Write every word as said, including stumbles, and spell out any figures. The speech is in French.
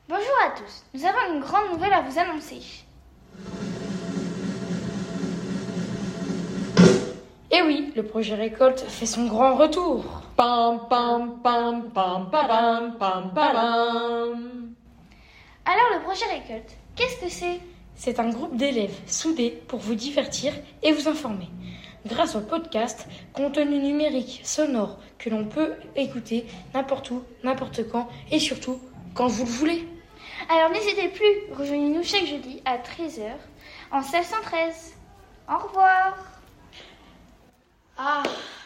Bonjour à tous, nous avons une grande nouvelle à vous annoncer. Et oui, le projet Récolte fait son grand retour. Pam pam pam pam pam pam pam. Alors le projet Récolte, qu'est-ce que c'est ? C'est un groupe d'élèves soudés pour vous divertir et vous informer. Grâce au podcast, contenu numérique, sonore, que l'on peut écouter n'importe où, n'importe quand et surtout quand vous le voulez. Alors n'hésitez plus, rejoignez-nous chaque jeudi à treize heures en salle cent treize. Au revoir. Ah